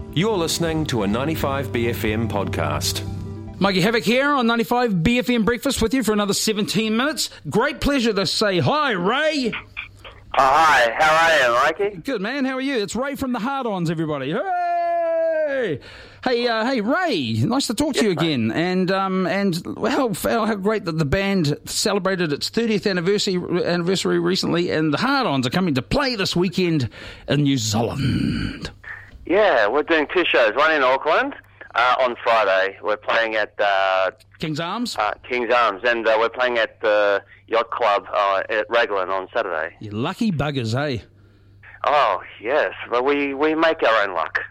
You're listening to a 95BFM podcast. Mikey Havoc here on 95BFM Breakfast with you for another 17 minutes. Great pleasure to say hi, Ray. Hi, how are you, Mikey? Good, man. How are you? It's Ray from the Hard-Ons, everybody. Hey! Hey, Ray. Nice to talk to you again. And how great that the band celebrated its 30th anniversary recently, and the Hard-Ons are coming to play this weekend in New Zealand. Yeah, we're doing two shows. One in Auckland on Friday. We're playing at King's Arms. King's Arms, and we're playing at the Yacht Club at Raglan on Saturday. You lucky buggers, eh? Oh yes, but we make our own luck.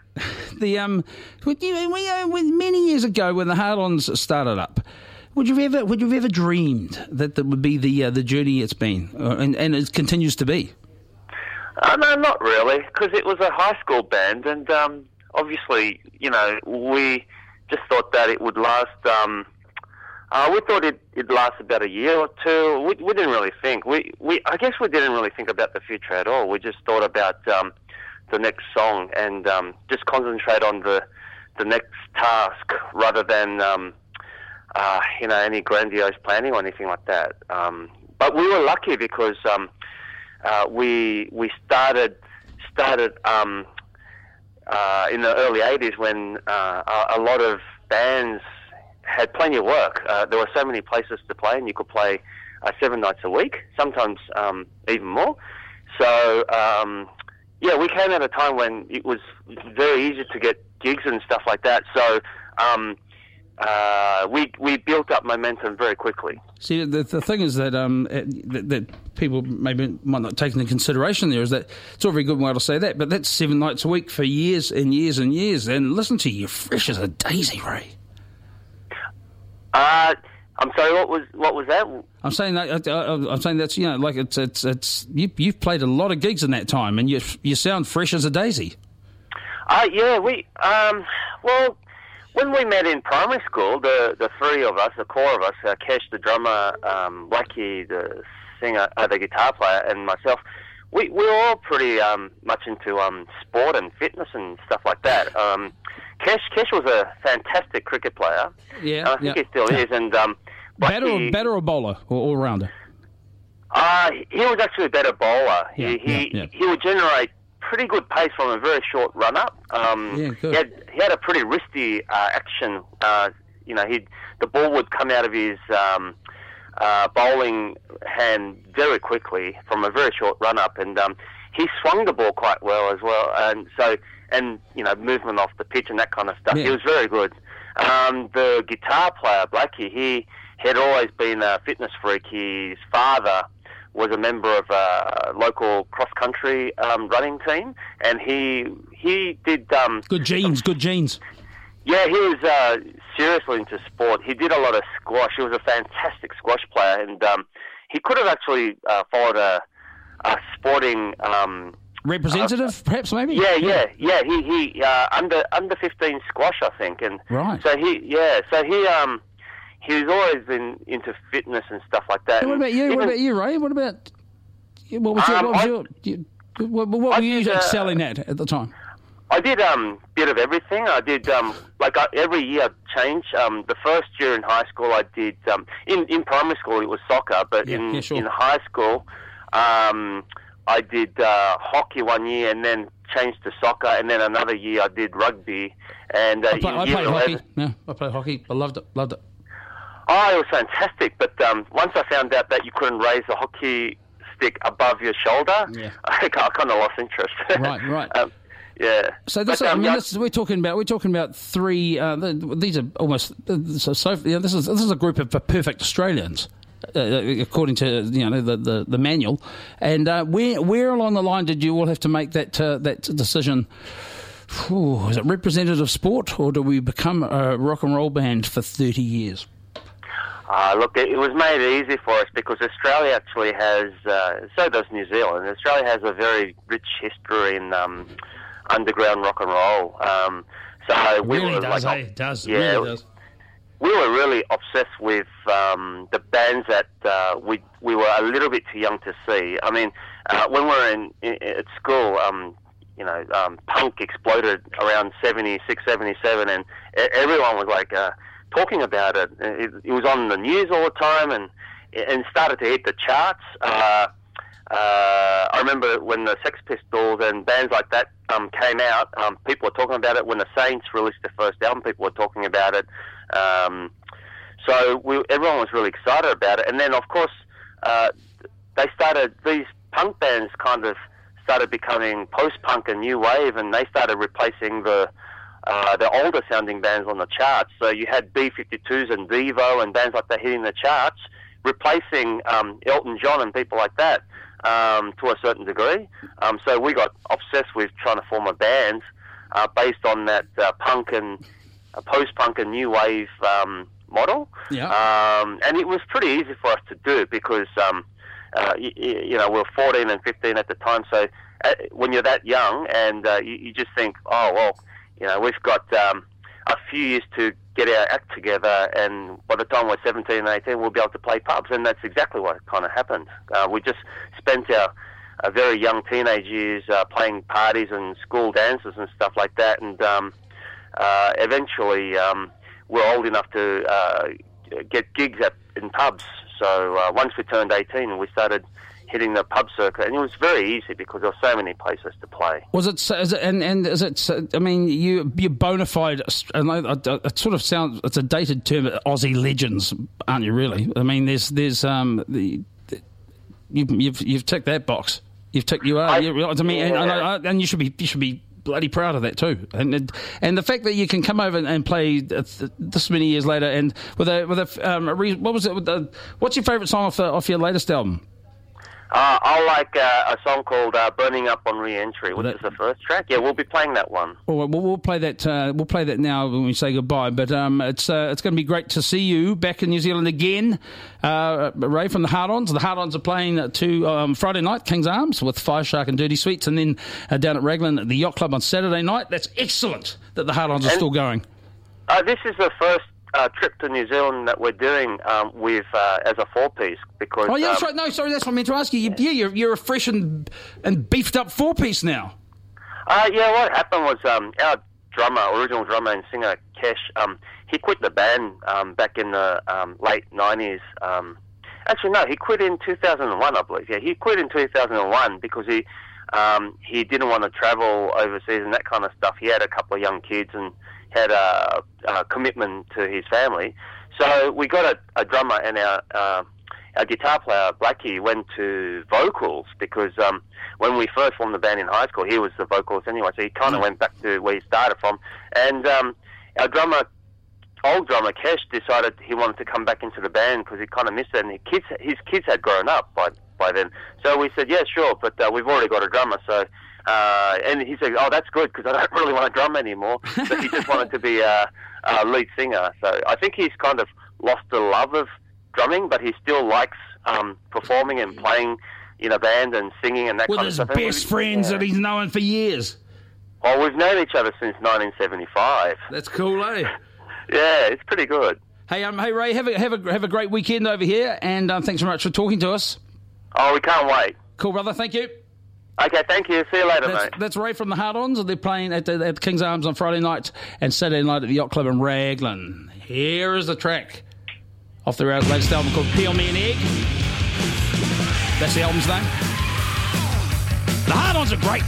Many years ago when the Hard-Ons started up, would you have ever dreamed that would be the journey it's been, and it continues to be? No, not really, because it was a high school band, and obviously, we just thought that it would last. We thought it'd last about a year or two. We didn't really think. I guess we didn't really think about the future at all. We just thought about the next song and just concentrate on the next task rather than any grandiose planning or anything like that. But we were lucky because we started in the early 80s when a lot of bands had plenty of work. There were so many places to play, and you could play 7 nights a week, sometimes even more. So, we came at a time when it was very easy to get gigs and stuff like that. So, we built up momentum very quickly. See, the thing is that people maybe might not take into consideration there is that it's all very good way to say that, but that's 7 nights a week for years and years and years. And listen to you, fresh as a daisy, Ray. I'm sorry. What was that? I'm saying that that's it's you've played a lot of gigs in that time, and you sound fresh as a daisy. When we met in primary school, the three of us, the core of us, Kesh, the drummer, Blackie, the singer, the guitar player, and myself, we were all pretty much into sport and fitness and stuff like that. Kesh was a fantastic cricket player. Yeah, I think he still is. And Blackie, batter or bowler or all-rounder? He was actually a better bowler. He would generate pretty good pace from a very short run-up. Good. He had a pretty wristy action. The ball would come out of his bowling hand very quickly from a very short run-up, and he swung the ball quite well as well. And movement off the pitch and that kind of stuff. Yeah. He was very good. The guitar player, Blackie, he had always been a fitness freak. His father was a member of a local cross-country running team, and he did... Good genes. Yeah, he was seriously into sport. He did a lot of squash. He was a fantastic squash player, and he could have actually followed a sporting... representative, perhaps, maybe? Yeah. He under 15 squash, I think, and right. So he's always been into fitness and stuff like that. What about you? What about you, Ray? What were you excelling at the time? I did bit of everything. I did every year I changed. The first year in high school I did in primary school it was soccer, but in high school I did hockey one year and then changed to soccer, and then another year I did rugby. And I played hockey. Yeah, I played hockey. I loved it. Oh, it was fantastic. But once I found out that you couldn't raise the hockey stick above your shoulder, I kind of lost interest. Right. Yeah. So we're talking about three. These are almost this is a group of perfect Australians. According to the manual, and where along the line did you all have to make that decision? Is it representative sport, or do we become a rock and roll band for 30 years? Look, it was made easy for us because Australia actually has, so does New Zealand. Australia has a very rich history in underground rock and roll. So we really were does, like, it does. Yeah, really does. We were really obsessed with the bands that we were a little bit too young to see. I mean, when we were at school, punk exploded around 76, 77, and everyone was like talking about it. It was on the news all the time, and started to hit the charts. I remember when the Sex Pistols and bands like that came out, people were talking about it. When the Saints released their first album, people were talking about it. So everyone was really excited about it. And then, of course, these punk bands kind of started becoming post-punk and new wave, and they started replacing the older sounding bands on the charts. So you had B-52s and Devo and bands like that hitting the charts, replacing Elton John and people like that to a certain degree. So we got obsessed with trying to form a band based on that punk and post-punk and new wave model. Yeah. And it was pretty easy for us to do because we were 14 and 15 at the time. So when you're that young and you just think, oh, well, we've got a few years to get our act together, and by the time we're 17 and 18, we'll be able to play pubs. And that's exactly what kind of happened. We just spent our very young teenage years playing parties and school dances and stuff like that. And eventually we're old enough to get gigs in pubs. So once we turned 18, we started hitting the pub circuit, and it was very easy because there were so many places to play. Was it? Is it? I mean, you're bona fide, and it sort of sounds. It's a dated term, Aussie legends, aren't you? Really? I mean, you've ticked that box. And you should be bloody proud of that too. And the fact that you can come over and play this many years later, and what was it? What's your favourite song off your latest album? I like a song called "Burning Up on Re-Entry," which is the first track. Yeah, we'll be playing that one. Well, we'll play that. We'll play that now when we say goodbye. But it's going to be great to see you back in New Zealand again, Ray from the Hard-Ons. The Hard-Ons are playing to Friday night, King's Arms, with Fireshark and Dirty Sweets, and then down at Raglan at the Yacht Club on Saturday night. That's excellent that the Hard-Ons are still going. This is the first trip to New Zealand that we're doing with as a four-piece because... Oh, yeah, that's right. No, sorry, that's what I meant to ask you. You're a fresh and beefed-up four-piece now. What happened was our original drummer and singer, Kesh, he quit the band back in the late 90s. Actually, no, he quit in 2001, I believe. Yeah, he quit in 2001 because he didn't want to travel overseas and that kind of stuff. He had a couple of young kids and had a commitment to his family. So we got a drummer, and our guitar player, Blackie, went to vocals because when we first formed the band in high school, he was the vocalist anyway, so he kind of went back to where he started from. And our old drummer, Kesh, decided he wanted to come back into the band because he kind of missed it, and his kids had grown up by then. So we said, yeah, sure, but we've already got a drummer, so... and he said, oh, that's good, because I don't really want to drum anymore. So he just wanted to be a lead singer. So I think he's kind of lost the love of drumming, but he still likes performing and playing in a band and singing and that kind of stuff. With his best friends that he's known for years. Oh, we've known each other since 1975. That's cool, eh? Yeah, it's pretty good. Hey, Ray, have a great weekend over here, and thanks very much for talking to us. Oh, we can't wait. Cool, brother. Thank you. Okay, thank you. See you later, mate. That's Ray from the Hard-Ons. They're playing at King's Arms on Friday night and Saturday night at the Yacht Club in Raglan. Here is the track off their latest album called Peel Me an Egg. That's the album's name. The Hard-Ons are great.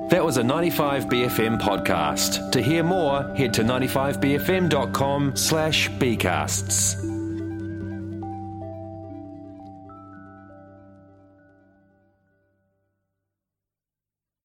That was a 95BFM podcast. To hear more, head to 95bfm.com/bcasts.